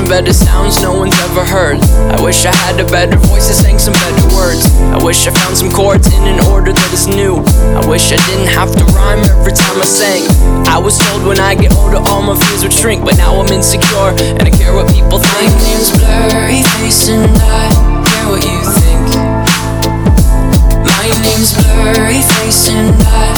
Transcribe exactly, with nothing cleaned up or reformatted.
better sounds no one's ever heard. I wish I had a better voice that sang some better words. I wish I found some chords in an order that is new. I wish I didn't have to rhyme every time I sang. I was told when I get older all my fears would shrink, but now I'm insecure and I care what people think. My name's Blurryface and I care what you think. My name's Blurryface and I